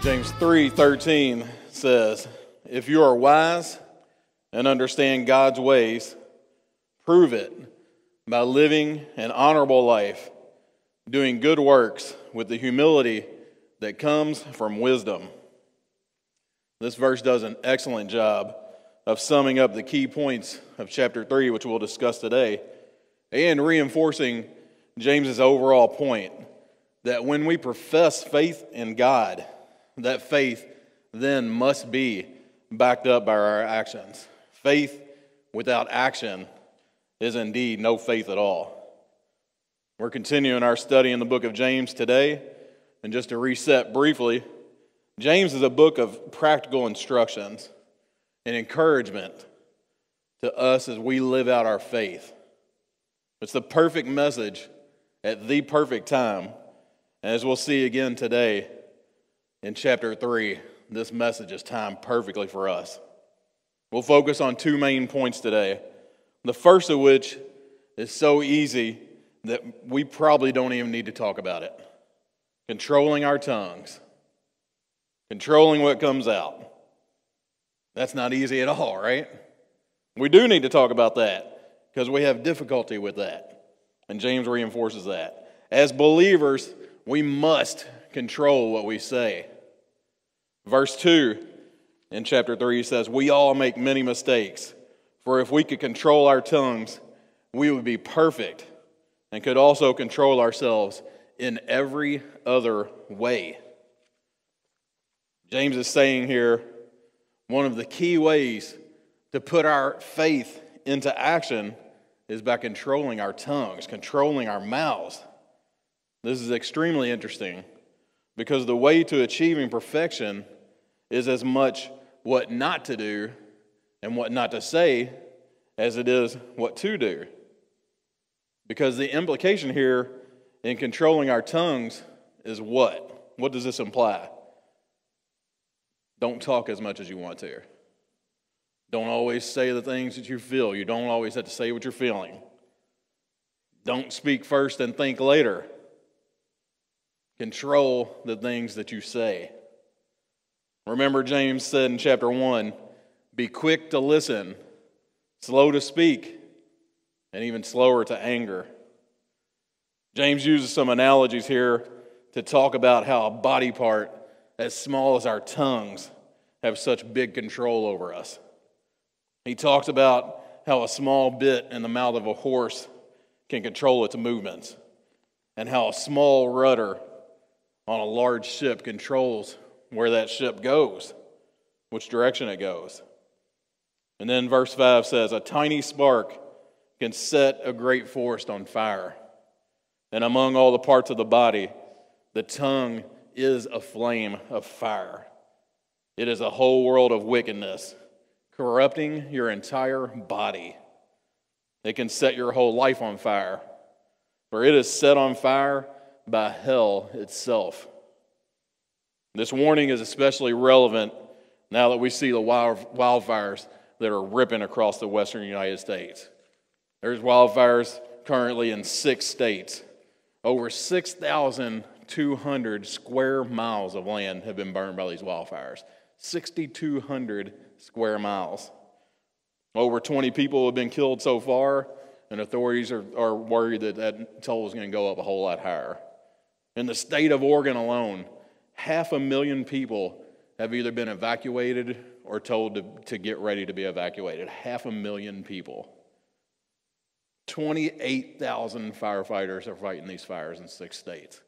James 3:13 says, "If you are wise and understand God's ways, prove it by living an honorable life, doing good works with the humility that comes from wisdom." This verse does an excellent job of summing up the key points of chapter 3, which we'll discuss today, and reinforcing James's overall point that when we profess faith in God, that faith then must be backed up by our actions. Faith without action is indeed no faith at all. We're continuing our study in the book of James today, and just to reset briefly, James is a book of practical instructions and encouragement to us as we live out our faith. It's the perfect message at the perfect time, and as we'll see again today in chapter 3, this message is timed perfectly for us. We'll focus on two main points today, the first of which is so easy that we probably don't even need to talk about it. Controlling our tongues. Controlling what comes out. That's not easy at all, right? We do need to talk about that because we have difficulty with that. And James reinforces that. As believers, we must control what we say. Verse 2 in chapter 3 says, "We all make many mistakes, for if we could control our tongues, we would be perfect and could also control ourselves in every other way." James is saying here, one of the key ways to put our faith into action is by controlling our tongues, controlling our mouths. This is extremely interesting because the way to achieving perfection is as much what not to do and what not to say as it is what to do. Because the implication here in controlling our tongues is what? What does this imply? Don't talk as much as you want to. Don't always say the things that you feel. You don't always have to say what you're feeling. Don't speak first and think later. Control the things that you say. Remember, James said in chapter 1, be quick to listen, slow to speak, and even slower to anger. James uses some analogies here to talk about how a body part as small as our tongues have such big control over us. He talks about how a small bit in the mouth of a horse can control its movements, and how a small rudder on a large ship controls where that ship goes, which direction it goes. And then verse 5 says, "A tiny spark can set a great forest on fire. And among all the parts of the body, the tongue is a flame of fire. It is a whole world of wickedness, corrupting your entire body. It can set your whole life on fire, for it is set on fire by hell itself." This warning is especially relevant now that we see the wildfires that are ripping across the western United States. There's wildfires currently in 6 states. Over 6,200 square miles of land have been burned by these wildfires. 6,200 square miles. Over 20 people have been killed so far, and authorities are worried that toll is going to go up a whole lot higher. In the state of Oregon alone, 500,000 people have either been evacuated or told to get ready to be evacuated. 500,000 people. 28,000 firefighters are fighting these fires in 6 states.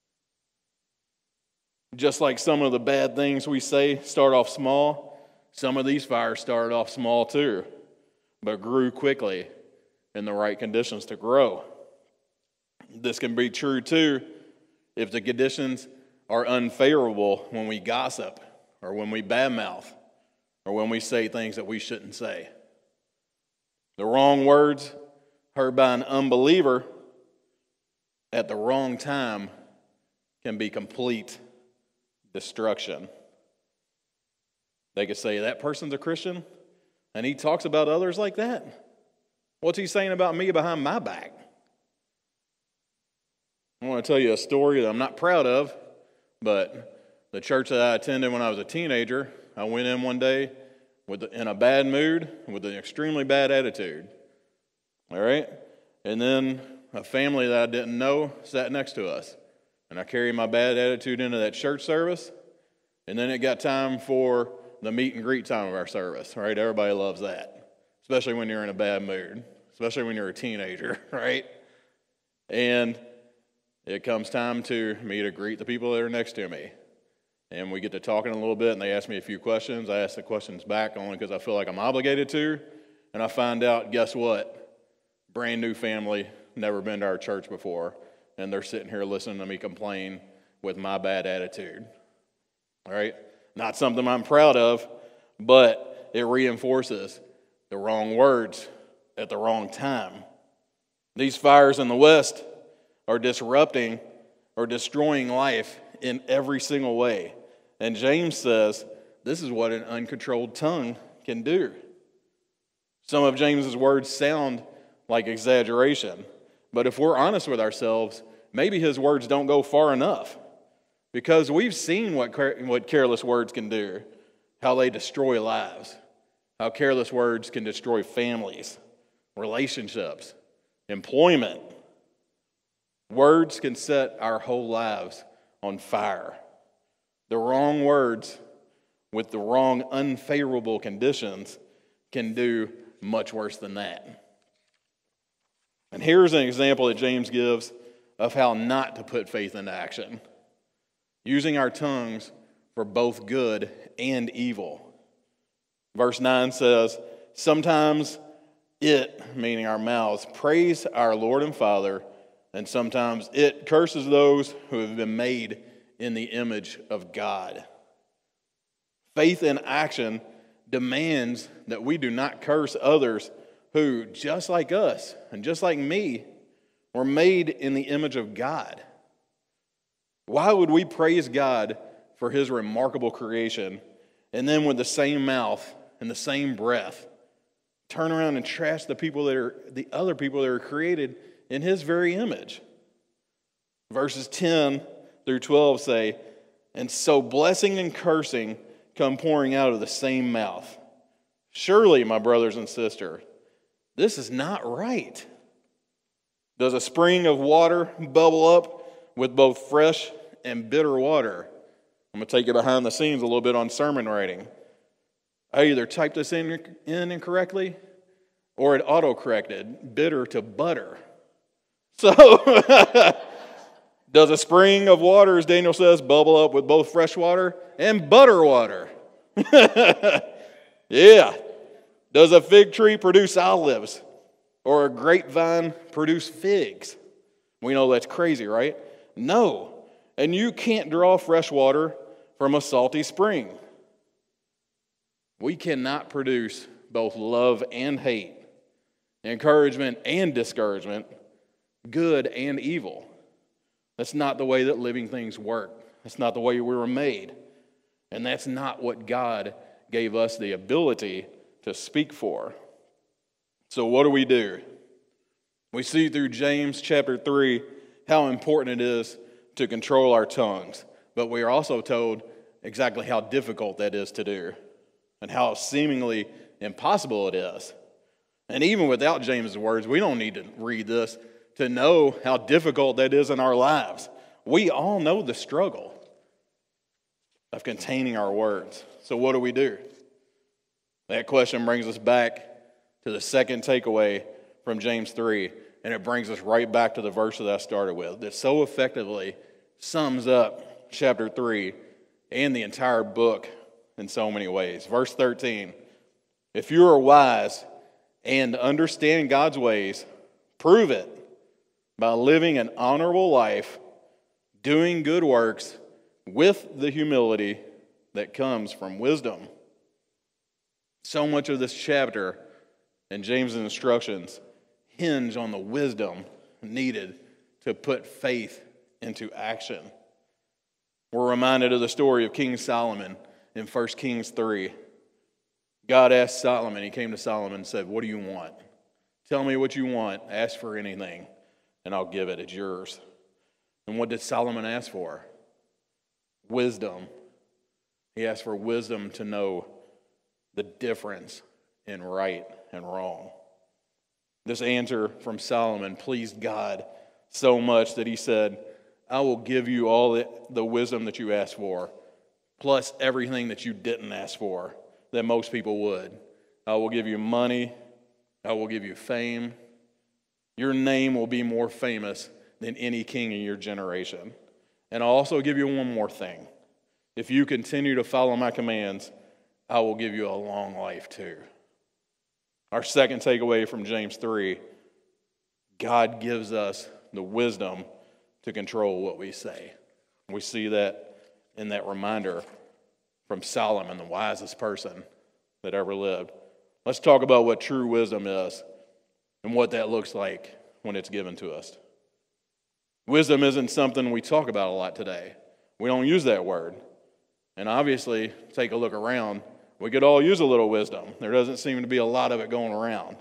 Just like some of the bad things we say start off small, some of these fires started off small too, but grew quickly in the right conditions to grow. This can be true too if the conditions are unfavorable when we gossip or when we badmouth or when we say things that we shouldn't say. The wrong words heard by an unbeliever at the wrong time can be complete destruction. They could say, that person's a Christian and he talks about others like that. What's he saying about me behind my back? I want to tell you a story that I'm not proud of, but The church that I attended when I was a teenager, I went in one day in a bad mood with an extremely bad attitude. All right? And then a family that I didn't know sat next to us. And I carried my bad attitude into that church service. And then it got time for the meet and greet time of our service, right? Everybody loves that, especially when you're in a bad mood, especially when you're a teenager, right? And it comes time to me to greet the people that are next to me. And we get to talking a little bit, and they ask me a few questions. I ask the questions back only because I feel like I'm obligated to. And I find out, guess what? Brand new family, never been to our church before. And they're sitting here listening to me complain with my bad attitude. All right? Not something I'm proud of, but it reinforces the wrong words at the wrong time. These fires in the West are disrupting or destroying life in every single way. And James says this is what an uncontrolled tongue can do. Some of James's words sound like exaggeration, but if we're honest with ourselves, maybe his words don't go far enough, because we've seen what careless words can do, how they destroy lives, how careless words can destroy families, relationships, employment. Words can set our whole lives on fire. The wrong words with the wrong unfavorable conditions can do much worse than that. And here's an example that James gives of how not to put faith into action. Using our tongues for both good and evil. Verse 9 says, sometimes it, meaning our mouths, praise our Lord and Father, and sometimes it curses those who have been made in the image of God. Faith in action demands that we do not curse others who, just like us and just like me, were made in the image of God. Why would we praise God for his remarkable creation and then with the same mouth and the same breath turn around and trash the other people that are created in his very image? Verses 10 through 12 say, and so blessing and cursing come pouring out of the same mouth. Surely, my brothers and sisters, this is not right. Does a spring of water bubble up with both fresh and bitter water? I'm going to take you behind the scenes a little bit on sermon writing. I either typed this in incorrectly or it auto-corrected bitter to butter. So, does a spring of water, as Daniel says, bubble up with both fresh water and butter water? Yeah. Does a fig tree produce olives or a grapevine produce figs? We know that's crazy, right? No. And you can't draw fresh water from a salty spring. We cannot produce both love and hate, encouragement and discouragement, good and evil. That's not the way that living things work. That's not the way we were made. And that's not what God gave us the ability to speak for. So what do? We see through James chapter 3 how important it is to control our tongues. But we are also told exactly how difficult that is to do and how seemingly impossible it is. And even without James' words, we don't need to read this to know how difficult that is in our lives. We all know the struggle of containing our words. So what do? That question brings us back to the second takeaway from James 3, and it brings us right back to the verse that I started with that so effectively sums up chapter 3 and the entire book in so many ways. Verse 13, if you are wise and understand God's ways, prove it by living an honorable life, doing good works with the humility that comes from wisdom. So much of this chapter and James' instructions hinge on the wisdom needed to put faith into action. We're reminded of the story of King Solomon in 1 Kings 3. God asked Solomon, he came to Solomon and said, what do you want? Tell me what you want. Ask for anything, and I'll give it. It's yours. And what did Solomon ask for? Wisdom He asks for wisdom to know the difference in right and wrong. This answer from Solomon pleased God so much that he said, I will give you all the wisdom that you asked for, plus everything that you didn't ask for, that most people would. I will give you money. I will give you fame. Your name will be more famous than any king in your generation. And I'll also give you one more thing. If you continue to follow my commands, I will give you a long life too. Our second takeaway from James 3, God gives us the wisdom to control what we say. We see that in that reminder from Solomon, the wisest person that ever lived. Let's talk about what true wisdom is and what that looks like when it's given to us. Wisdom isn't something we talk about a lot today. We don't use that word. And obviously, take a look around. We could all use a little wisdom. There doesn't seem to be a lot of it going around.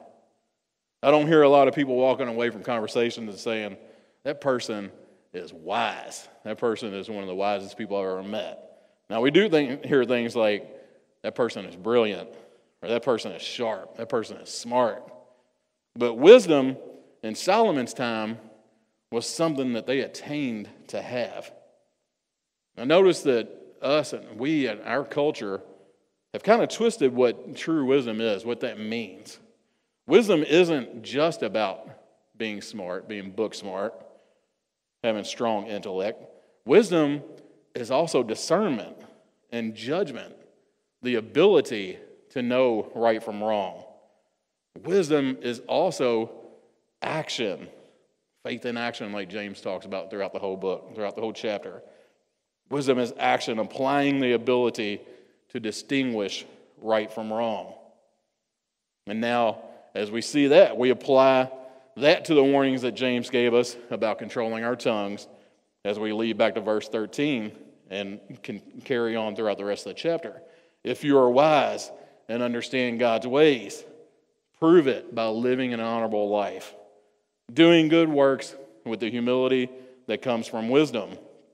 I don't hear a lot of people walking away from conversations and saying, that person is wise. That person is one of the wisest people I've ever met. Now, we do hear things like, that person is brilliant, or that person is sharp, that person is smart. But wisdom in Solomon's time was something that they attained to have. Now, notice that us and we and our culture have kind of twisted what true wisdom is, what that means. Wisdom isn't just about being smart, being book smart, having strong intellect. Wisdom is also discernment and judgment, the ability to know right from wrong. Wisdom is also action, faith in action, like James talks about throughout the whole book, throughout the whole chapter. Wisdom is action, applying the ability to distinguish right from wrong. And now, as we see that, we apply that to the warnings that James gave us about controlling our tongues as we lead back to verse 13 and can carry on throughout the rest of the chapter. If you are wise and understand God's ways, prove it by living an honorable life, doing good works with the humility that comes from wisdom.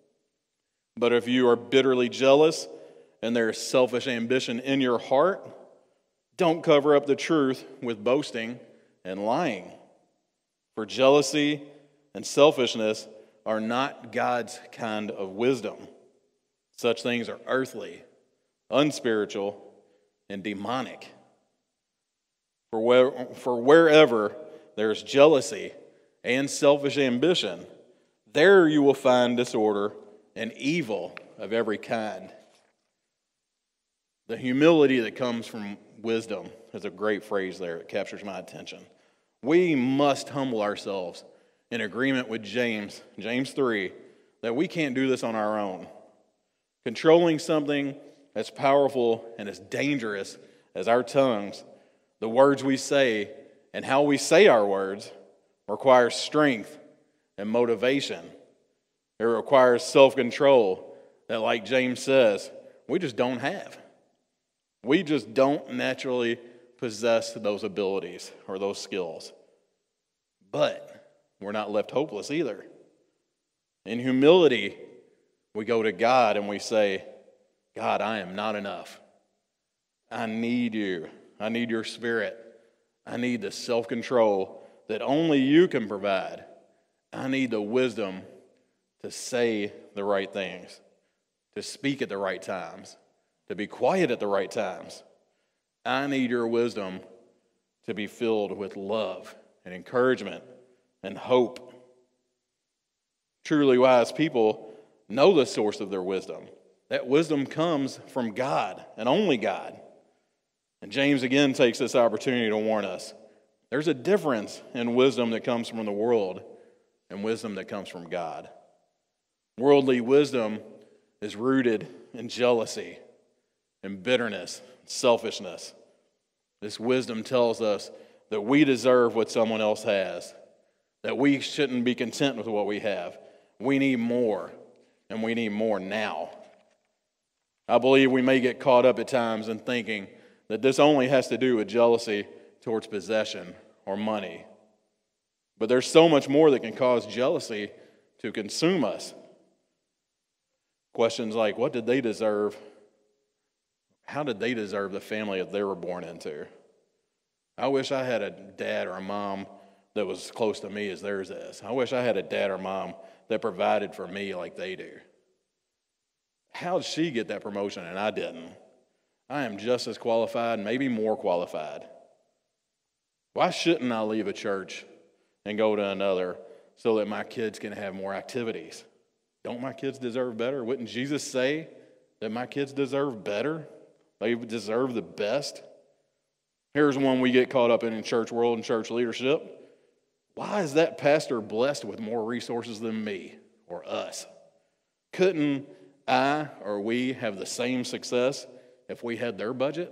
But if you are bitterly jealous and there is selfish ambition in your heart, don't cover up the truth with boasting and lying. For jealousy and selfishness are not God's kind of wisdom. Such things are earthly, unspiritual, and demonic. For wherever there is jealousy and selfish ambition, there you will find disorder and evil of every kind. The humility that comes from wisdom is a great phrase there. It captures my attention. We must humble ourselves in agreement with James 3, that we can't do this on our own. Controlling something as powerful and as dangerous as our tongues, the words we say and how we say our words, requires strength and motivation. It requires self-control that, like James says, we just don't have. We just don't naturally possess those abilities or those skills. But we're not left hopeless either. In humility, we go to God and we say, God, I am not enough. I need you. I need your spirit. I need the self-control that only you can provide. I need the wisdom to say the right things, to speak at the right times, to be quiet at the right times. I need your wisdom to be filled with love and encouragement and hope. Truly wise people know the source of their wisdom. That wisdom comes from God and only God. And James again takes this opportunity to warn us. There's a difference in wisdom that comes from the world and wisdom that comes from God. Worldly wisdom is rooted in jealousy and bitterness, selfishness. This wisdom tells us that we deserve what someone else has, that we shouldn't be content with what we have. We need more, and we need more now. I believe we may get caught up at times in thinking that this only has to do with jealousy towards possession or money. But there's so much more that can cause jealousy to consume us. Questions like, what did they deserve how did they deserve the family that they were born into? I wish I had a dad or a mom that was close to me as theirs is. I wish I had a dad or mom that provided for me like they do. How did she get that promotion and I didn't? I am just as qualified, maybe more qualified. Why shouldn't I leave a church and go to another so that my kids can have more activities? Don't my kids deserve better? Wouldn't Jesus say that my kids deserve better? They deserve the best? Here's one we get caught up in church world and church leadership. Why is that pastor blessed with more resources than me or us? Couldn't I or we have the same success if we had their budget?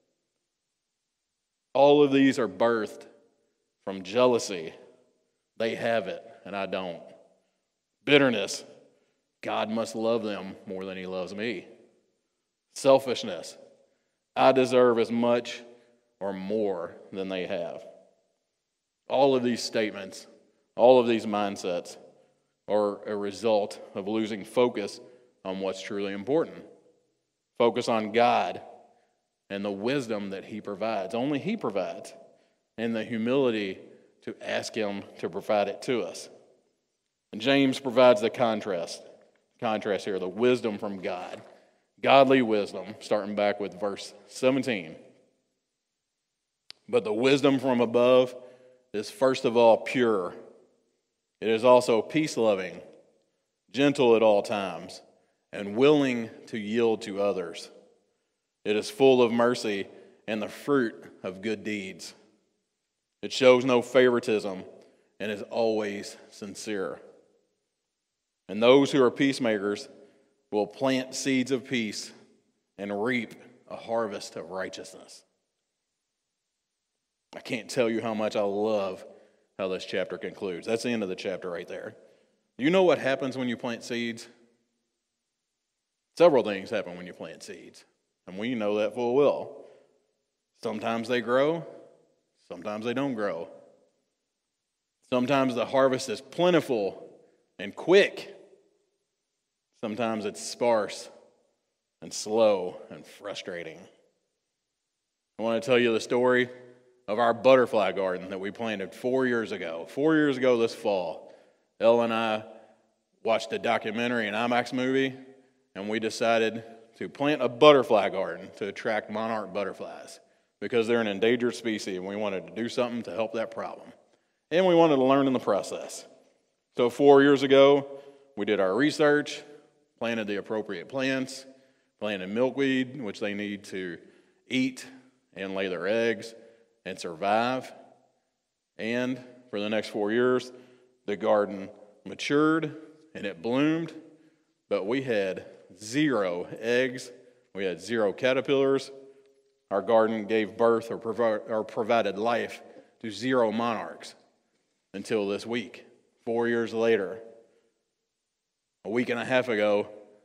All of these are birthed from jealousy. They have it, and I don't. Bitterness. God must love them more than he loves me. Selfishness. I deserve as much or more than they have. All of these statements, all of these mindsets are a result of losing focus on what's truly important. Focus on God and the wisdom that he provides. Only he provides. And the humility to ask him to provide it to us. And James provides the contrast here, the wisdom from God. Godly wisdom, starting back with verse 17. But the wisdom from above is first of all pure. It is also peace-loving, gentle at all times, and willing to yield to others. It is full of mercy and the fruit of good deeds. It shows no favoritism and is always sincere. And those who are peacemakers will plant seeds of peace and reap a harvest of righteousness. I can't tell you how much I love how this chapter concludes. That's the end of the chapter right there. You know what happens when you plant seeds? Several things happen when you plant seeds, and we know that full well. Sometimes they grow, sometimes they don't grow. Sometimes the harvest is plentiful and quick. Sometimes it's sparse and slow and frustrating. I want to tell you the story of our butterfly garden that we planted 4 years ago. 4 years ago this fall, Elle and I watched a documentary, an IMAX movie, and we decided to plant a butterfly garden to attract monarch butterflies because they're an endangered species, and we wanted to do something to help that problem. And we wanted to learn in the process. So 4 years ago, we did our research, planted the appropriate plants, planted milkweed, which they need to eat and lay their eggs and survive. And for the next 4 years, the garden matured and it bloomed, but we had 0 eggs. We had 0 caterpillars. Our garden gave birth or provided life to 0 monarchs until this week, 4 years later. A week and a half ago,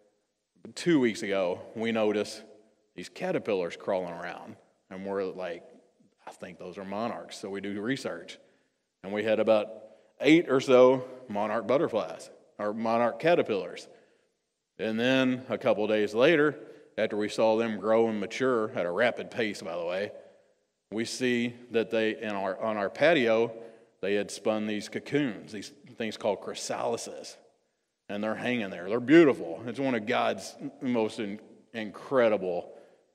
2 weeks ago, we noticed these caterpillars crawling around. And we're like, I think those are monarchs. So we do research. And we had about 8 or so monarch butterflies, or monarch caterpillars. And then a couple days later, after we saw them grow and mature at a rapid pace, by the way, we see that on our patio, they had spun these cocoons, these things called chrysalises. And they're hanging there. They're beautiful. It's one of God's most incredible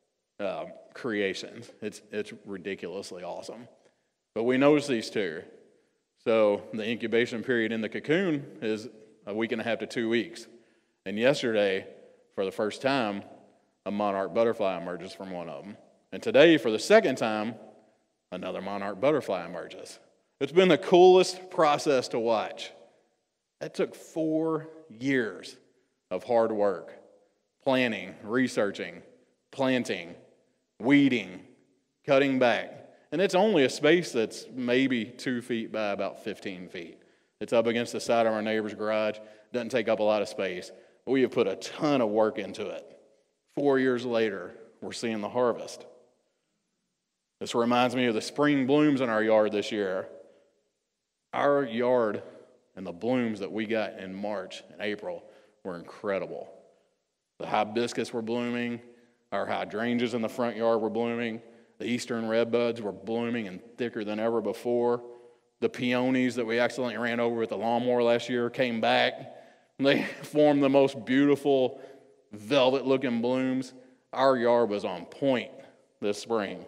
creations. It's ridiculously awesome. But we noticed these 2. So the incubation period in the cocoon is a week and a half to 2 weeks. And yesterday, for the first time, a monarch butterfly emerges from one of them. And today, for the second time, another monarch butterfly emerges. It's been the coolest process to watch. That took 4 years of hard work, planning, researching, planting, weeding, cutting back. And it's only a space that's maybe 2 feet by about 15 feet. It's up against the side of our neighbor's garage. Doesn't take up a lot of space. But we have put a ton of work into it. 4 years later, we're seeing the harvest. This reminds me of the spring blooms in our yard this year. Our yard and the blooms that we got in March and April were incredible. The hibiscus were blooming. Our hydrangeas in the front yard were blooming. The eastern redbuds were blooming and thicker than ever before. The peonies that we accidentally ran over with the lawnmower last year came back. They formed the most beautiful velvet-looking blooms. Our yard was on point this spring.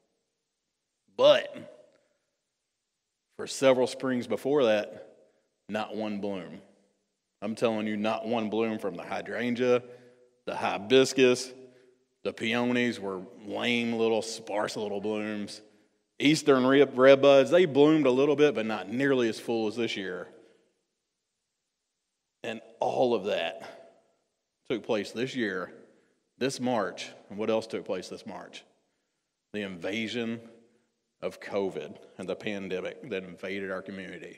But for several springs before that, not one bloom. I'm telling you, not one bloom from the hydrangea, the hibiscus. The peonies were lame little, sparse little blooms. Eastern redbuds, they bloomed a little bit, but not nearly as full as this year. And all of that took place this year, this March. And what else took place this March? The invasion of COVID and the pandemic that invaded our community.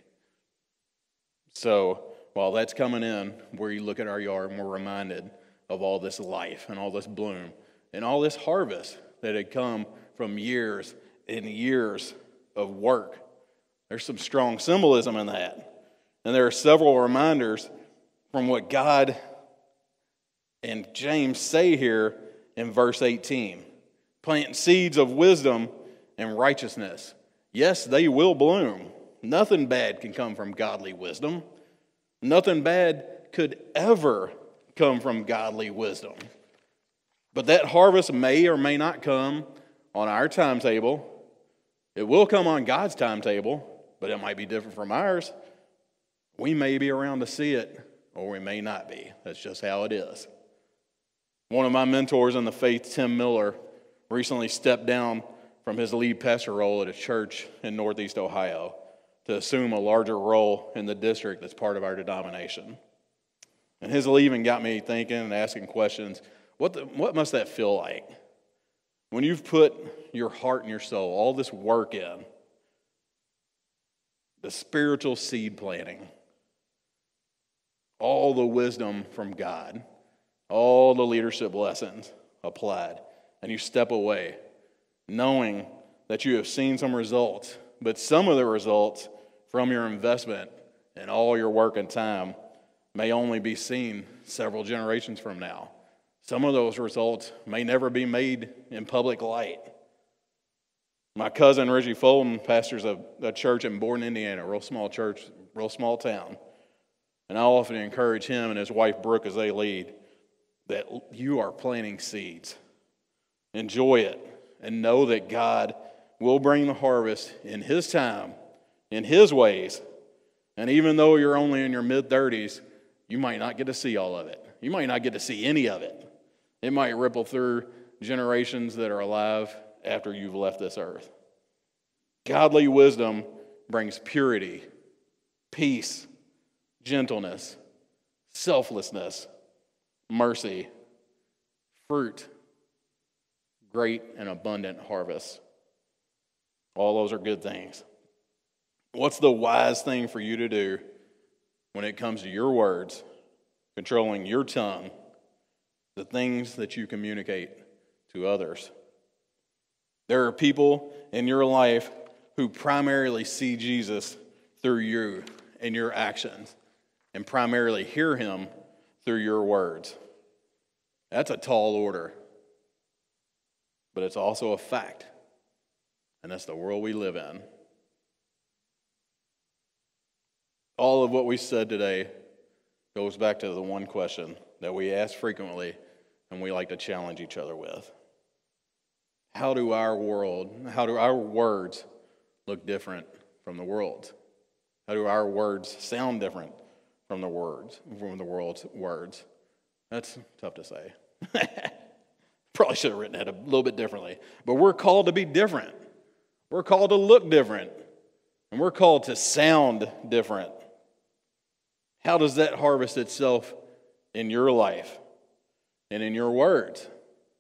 So while that's coming in, where you look at our yard and we're reminded of all this life and all this bloom and all this harvest that had come from years and years of work. There's some strong symbolism in that. And there are several reminders from what God and James say here in verse 18. Plant seeds of wisdom and righteousness. Yes, they will bloom. Nothing bad can come from godly wisdom. Nothing bad could ever come from godly wisdom. But that harvest may or may not come on our timetable. It will come on God's timetable, but it might be different from ours. We may be around to see it, or we may not be. That's just how it is. One of my mentors in the faith, Tim Miller, recently stepped down from his lead pastor role at a church in Northeast Ohio to assume a larger role in the district that's part of our denomination. And his leaving got me thinking and asking questions. What must that feel like? When you've put your heart and your soul, all this work in, the spiritual seed planting, all the wisdom from God, all the leadership lessons applied, and you step away knowing that you have seen some results, but some of the results from your investment and all your work and time may only be seen several generations from now. Some of those results may never be made in public light. My cousin Reggie Fulton pastors a church in Borden, Indiana, a real small church, real small town. And I often encourage him and his wife Brooke as they lead that you are planting seeds. Enjoy it and know that God will bring the harvest in His time, in His ways. And even though you're only in your mid-30s, you might not get to see all of it. You might not get to see any of it. It might ripple through generations that are alive after you've left this earth. Godly wisdom brings purity, peace, gentleness, selflessness, mercy, fruit, great and abundant harvest. All those are good things. What's the wise thing for you to do when it comes to your words, controlling your tongue, the things that you communicate to others? There are people in your life who primarily see Jesus through you and your actions and primarily hear Him through your words. That's a tall order, but it's also a fact, and that's the world we live in. All of what we said today goes back to the one question that we ask frequently and we like to challenge each other with. How do our words look different from the world's? How do our words sound different from the world's words? That's tough to say. Probably should have written that a little bit differently. But we're called to be different. We're called to look different. And we're called to sound different. How does that harvest itself in your life and in your words?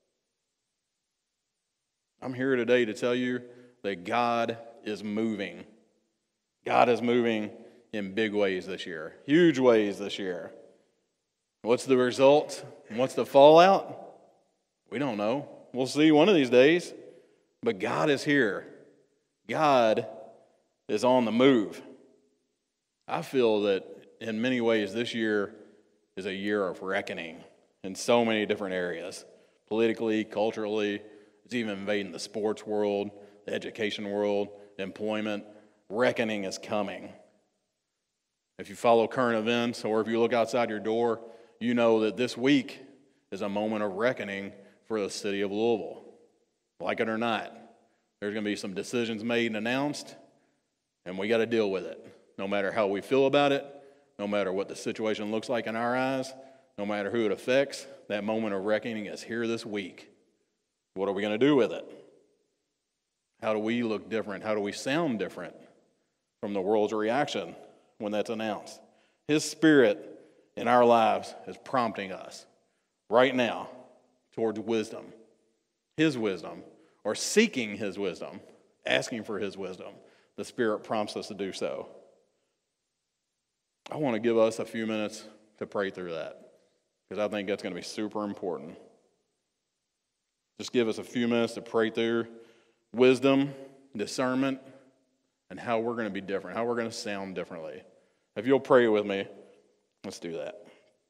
I'm here today to tell you that God is moving. God is moving in big ways this year, huge ways this year. What's the result? What's the fallout? We don't know. We'll see one of these days. But God is here. God is on the move. I feel that in many ways this year is a year of reckoning in so many different areas. politically, culturally. It's even invading the sports world, the education world, employment. Reckoning is coming. If you follow current events or if you look outside your door, you know that this week is a moment of reckoning for the city of Louisville. Like it or not, there's going to be some decisions made and announced, and we got to deal with it. No matter how we feel about it, no matter what the situation looks like in our eyes, no matter who it affects, that moment of reckoning is here this week. What are we going to do with it? How do we look different? How do we sound different from the world's reaction when that's announced? His Spirit in our lives is prompting us right now towards wisdom. His wisdom, or seeking His wisdom, asking for His wisdom. The Spirit prompts us to do so. I want to give us a few minutes to pray through that, because I think that's going to be super important. Just give us a few minutes to pray through wisdom, discernment, and how we're going to be different, how we're going to sound differently. If you'll pray with me, let's do that.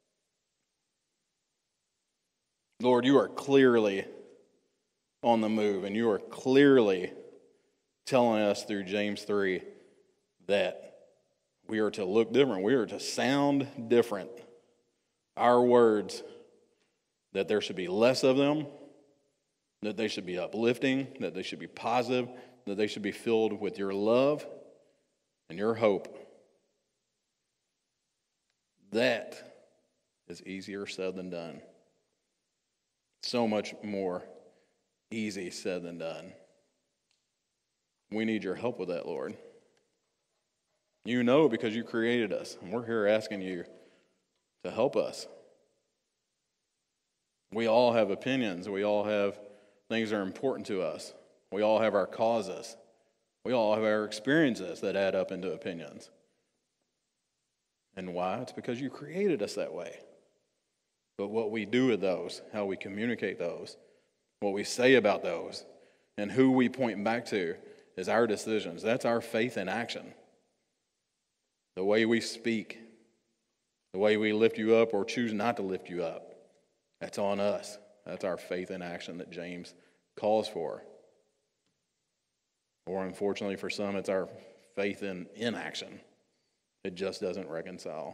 Lord, you are clearly on the move, and you are clearly telling us through James 3 that we are to look different. We are to sound different. Our words, that there should be less of them, that they should be uplifting, that they should be positive, that they should be filled with your love and your hope. That is easier said than done. So much more easy said than done. We need your help with that, Lord. You know, because you created us, and we're here asking you to help us. We all have opinions. We all have things that are important to us. We all have our causes. We all have our experiences that add up into opinions. And why? It's because you created us that way. But what we do with those, how we communicate those, what we say about those, and who we point back to is our decisions. That's our faith in action. The way we speak, the way we lift you up or choose not to lift you up, that's on us. That's our faith in action that James calls for. Or unfortunately for some, it's our faith in inaction. It just doesn't reconcile.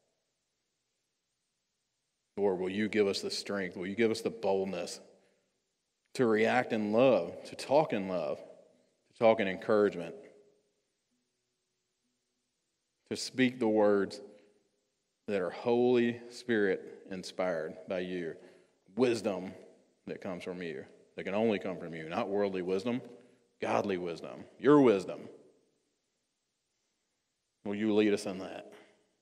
Lord, will you give us the strength? Will you give us the boldness to react in love, to talk in love, to talk in encouragement, to speak the words that are Holy Spirit inspired by you, wisdom that comes from you, that can only come from you, not worldly wisdom, godly wisdom, your wisdom. Will you lead us in that?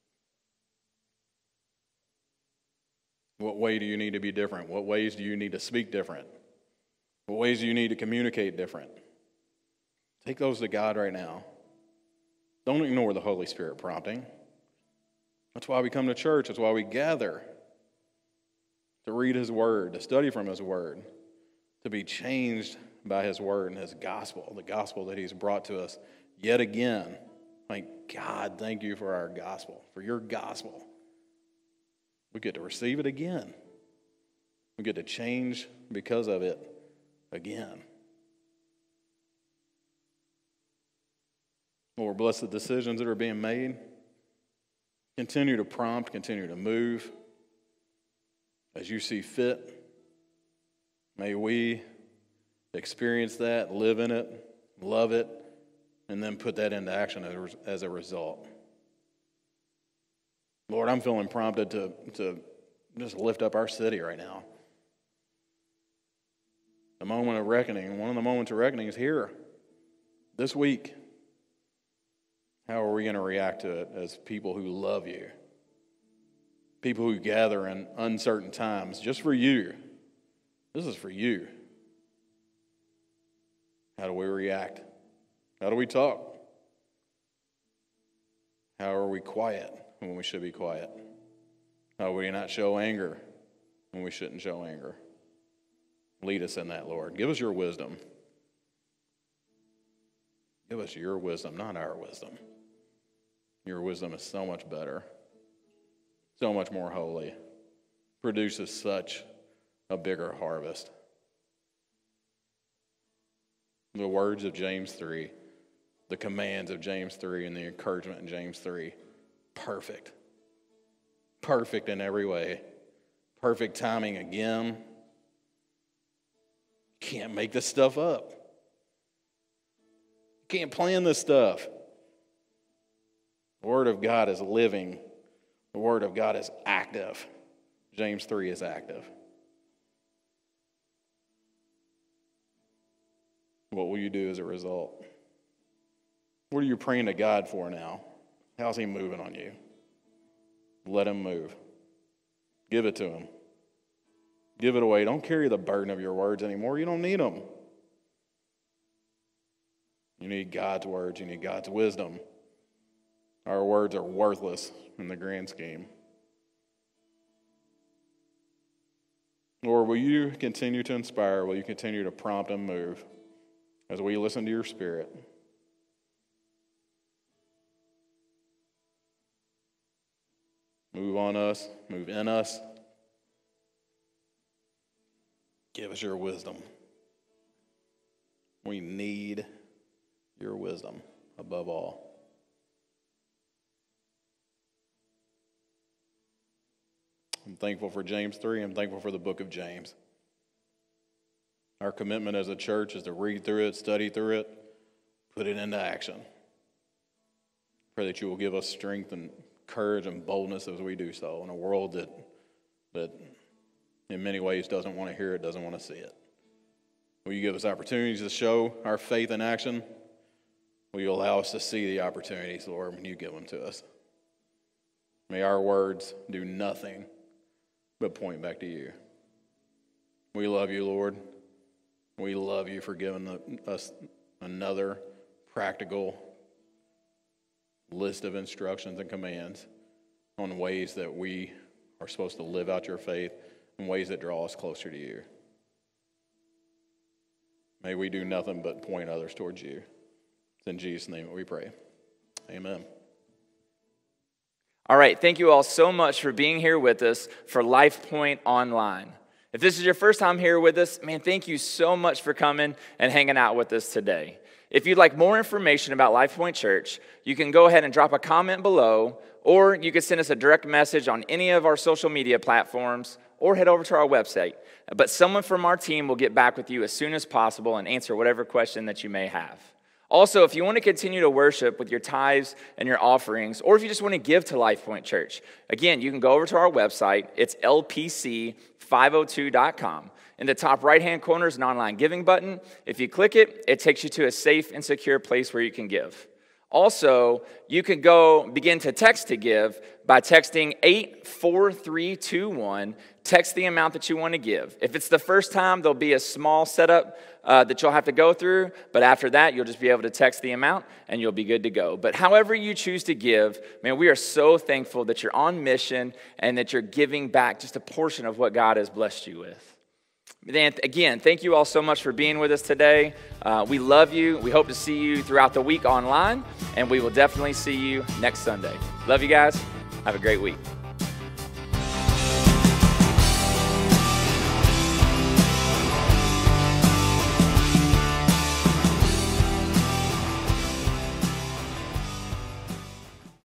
What way do you need to be different? What ways do you need to speak different? What ways do you need to communicate different? Take those to God right now. Don't ignore the Holy Spirit prompting. That's why we come to church. That's why we gather. To read His Word, to study from His Word, to be changed by His Word and His gospel, the gospel that He's brought to us yet again. Thank God, thank you for our gospel, for your gospel. We get to receive it again. We get to change because of it again. Lord, bless the decisions that are being made. Continue to prompt, continue to move as you see fit. May we experience that, live in it, love it, and then put that into action as a result. Lord, I'm feeling prompted to just lift up our city right now. The moment of reckoning, one of the moments of reckoning is here, this week. How are we going to react to it as people who love you? People who gather in uncertain times just for you. This is for you. How do we react? How do we talk? How are we quiet when we should be quiet? How do we not show anger when we shouldn't show anger? Lead us in that, Lord. Give us your wisdom. Give us your wisdom, not our wisdom. Your wisdom is so much better, so much more holy, produces such a bigger harvest. The words of James 3, the commands of James 3, and the encouragement in James 3, perfect. Perfect in every way. Perfect timing again. Can't make this stuff up. Can't plan this stuff. The Word of God is living. The Word of God is active. James 3 is active. What will you do as a result? What are you praying to God for now? How's He moving on you? Let Him move. Give it to Him. Give it away. Don't carry the burden of your words anymore. You don't need them. You need God's words. You need God's wisdom. Our words are worthless in the grand scheme. Lord, will you continue to inspire? Will you continue to prompt and move as we listen to your Spirit? Move on us, move in us. Give us your wisdom. We need your wisdom above all. I'm thankful for James 3. I'm thankful for the book of James. Our commitment as a church is to read through it, study through it, put it into action. Pray that you will give us strength and courage and boldness as we do so in a world that in many ways doesn't want to hear it, doesn't want to see it. Will you give us opportunities to show our faith in action? Will you allow us to see the opportunities, Lord, when you give them to us? May our words do nothing but point back to you. We love you, Lord. We love you for giving us another practical list of instructions and commands on ways that we are supposed to live out your faith in ways that draw us closer to you. May we do nothing but point others towards you. It's in Jesus' name that we pray. Amen. All right, thank you all so much for being here with us for LifePoint Online. If this is your first time here with us, man, thank you so much for coming and hanging out with us today. If you'd like more information about LifePoint Church, you can go ahead and drop a comment below, or you can send us a direct message on any of our social media platforms, or head over to our website. But someone from our team will get back with you as soon as possible and answer whatever question that you may have. Also, if you want to continue to worship with your tithes and your offerings, or if you just want to give to LifePoint Church, again, you can go over to our website. It's lpc502.com. In the top right-hand corner is an online giving button. If you click it, it takes you to a safe and secure place where you can give. Also, you can go begin to text to give by texting 84321. Text the amount that you want to give. If it's the first time, there'll be a small setup that you'll have to go through, but after that, you'll just be able to text the amount and you'll be good to go. But however you choose to give, man, we are so thankful that you're on mission and that you're giving back just a portion of what God has blessed you with. Again, thank you all so much for being with us today. We love you. We hope to see you throughout the week online, and we will definitely see you next Sunday. Love you guys. Have a great week.